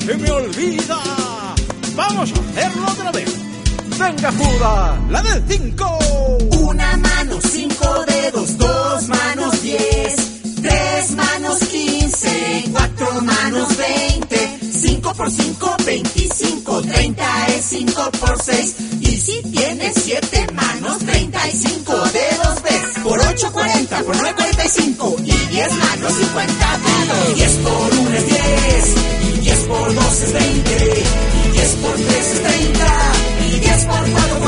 se me olvida. Vamos a hacerlo otra vez. Venga, Judas, la del 5. Una mano, 5 dedos, 2 manos, 10, 3 manos, 15, 4 manos, 20, 5 por 5, 25, 30 es 5 por 6. Y si tienes 7 manos, 35 dedos ves. Por 8, 40, por 9, 45. Y 10 manos, 50 dedos. 10 por 1 es 10. Y 10 por 2 es 20. Y 10 por 3 es 30. Y 10 por 4,